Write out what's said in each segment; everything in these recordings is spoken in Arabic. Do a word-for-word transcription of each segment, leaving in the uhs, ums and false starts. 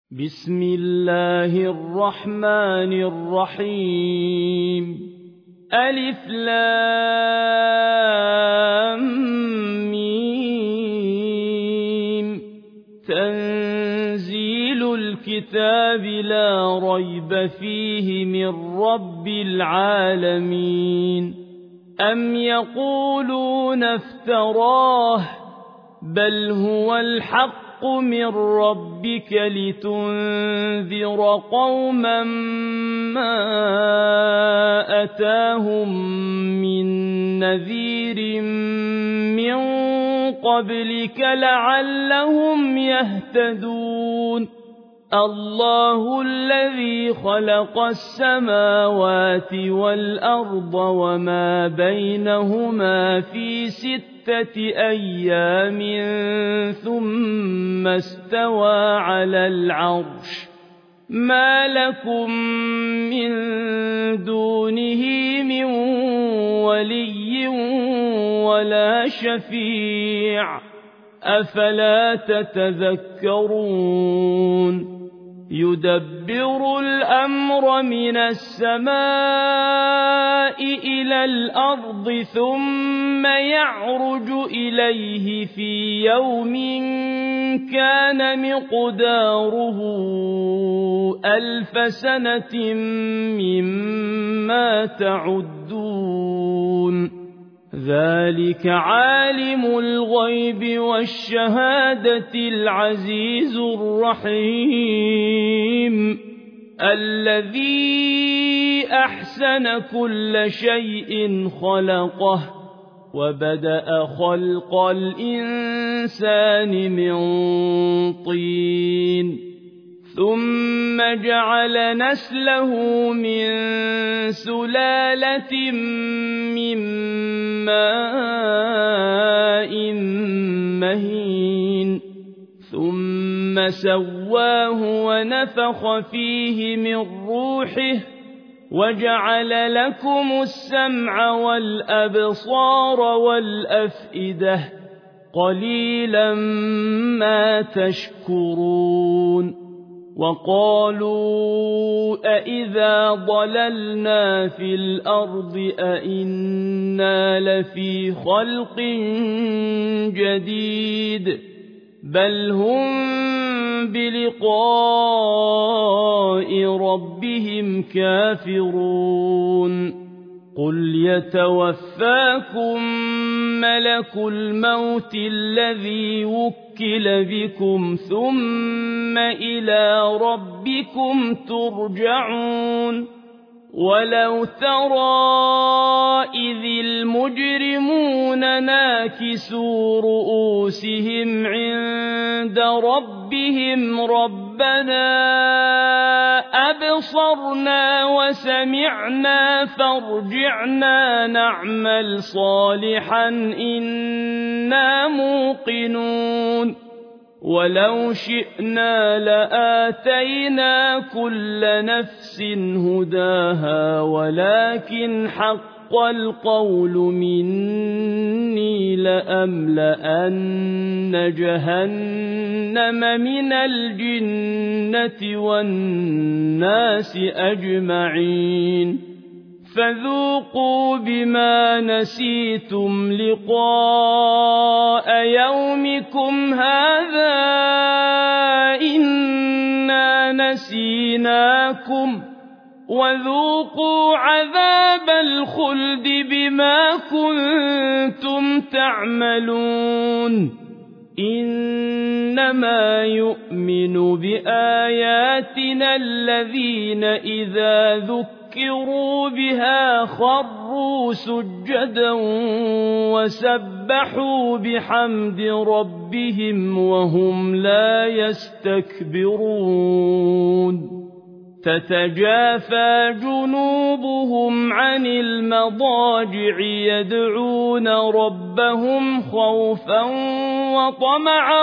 بسم الله الرحمن الرحيم ألف لام ميم تنزيل الكتاب لا ريب فيه من رب العالمين أم يقولون افتراه بل هو الحق من ربك لتنذر قوما ما أتاهم من نذير من قبلك لعلهم يهتدون الله الذي خلق السماوات والأرض وما بينهما في ستة أيام ثم استوى على العرش ما لكم من دونه من ولي ولا شفيع أفلا تتذكرون يدبر الأمر من السماء إلى الأرض ثم يعرج إليه في يوم كان مقداره ألف سنة مما تعدون ذلك عالم الغيب والشهادة العزيز الرحيم الذي أحسن كل شيء خلقه وبدأ خلق الإنسان من طين ثم جعل نسله من سلالة من ماء مهين ثم سواه ونفخ فيه من روحه وجعل لكم السمع والأبصار والأفئدة قليلا ما تشكرون وقالوا أإذا ضللنا في الأرض أإنا لفي خلق جديد بل هم بلقاء ربهم كافرون قل يتوفاكم ملك الموت الذي وكل بكم ثم إلى ربكم ترجعون ولو ترى إذ المجرمون ناكسوا رؤوسهم عند ربهم ربنا أبصرنا وسمعنا فارجعنا نعمل صالحا إنا موقنون ولو شئنا لآتينا كل نفس هداها ولكن حق القول مني لأملأن جهنم من الجنة والناس أجمعين فذوقوا بما نسيتم لقاء يومكم هذا إنا نسيناكم وذوقوا عذاب الخلد بما كنتم تعملون إنما يؤمن بآياتنا الذين إذا ذكروا ذكروا بها خروا سجدا وسبحوا بحمد ربهم وهم لا يستكبرون تتجافى جنوبهم عن المضاجع يدعون ربهم خوفا وطمعا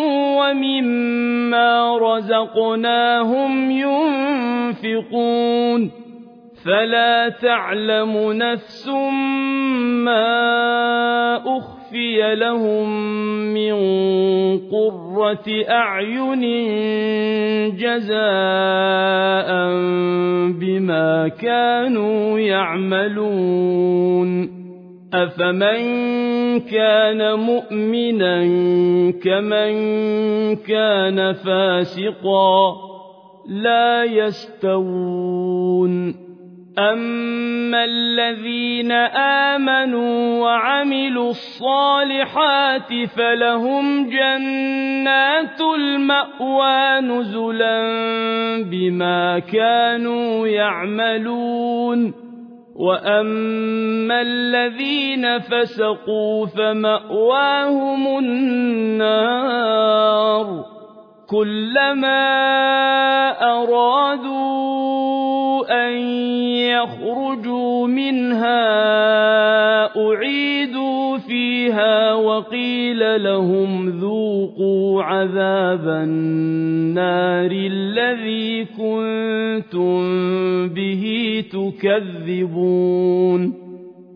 ومما رزقناهم ينفقون فلا تعلم نفس ما أخفي أخفي لهم من قرة أعين جزاء بما كانوا يعملون أفمن كان مؤمنا كمن كان فاسقا لا يستوون أما الذين آمنوا وعملوا الصالحات فلهم جنات المأوى نزلا بما كانوا يعملون وأما الذين فسقوا فمأواهم النار كلما أرادوا أن يخرجوا منها أعيدوا فيها وقيل لهم ذوقوا عذاب النار الذي كنتم به تكذبون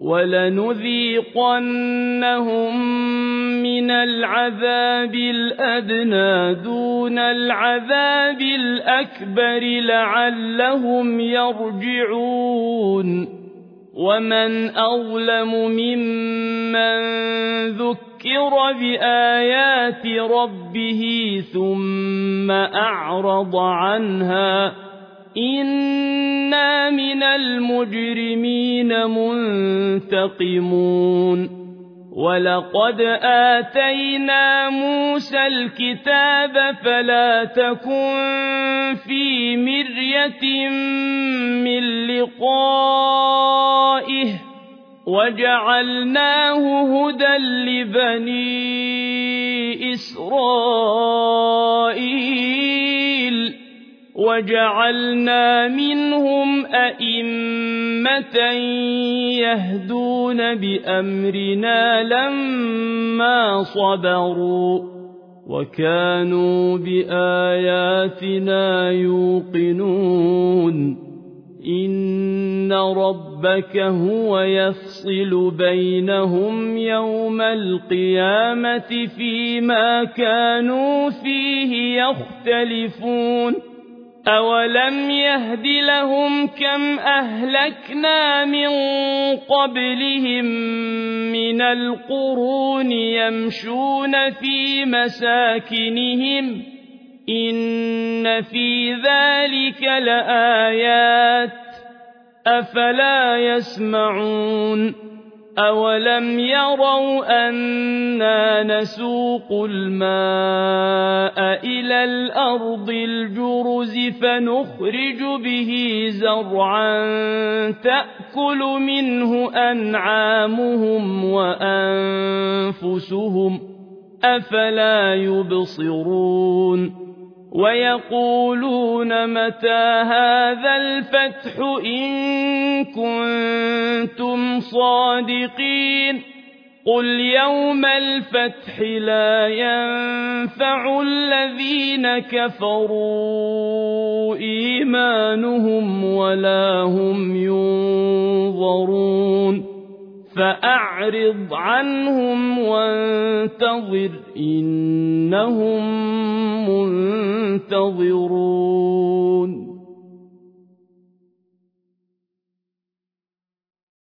ولنذيقنهم من العذاب الأدنى دون العذاب الأكبر لعلهم يرجعون ومن أظلم ممن ذكر بآيات ربه ثم أعرض عنها إنا من المجرمين منتقمون ولقد آتينا موسى الكتاب فلا تكن في مرية من لقائه وجعلناه هدى لبني إسرائيل وجعلنا منهم أئمة يهدون بأمرنا لما صبروا وكانوا بآياتنا يوقنون إن ربك هو يفصل بينهم يوم القيامة فيما كانوا فيه يختلفون أولم يهد لهم كم أهلكنا من قبلهم من القرون يمشون في مساكنهم إن في ذلك لآيات أفلا يسمعون أولم يروا أنا نسوق الماء إلى الأرض الجرز فنخرج به زرعا تأكل منه أنعامهم وأنفسهم أفلا يبصرون ويقولون متى هذا الفتح إن كنتم صادقين قل يوم الفتح لا ينفع الذين كفروا إيمانهم ولا هم ينظرون فأعرض عنهم وانتظر إنهم منتظرون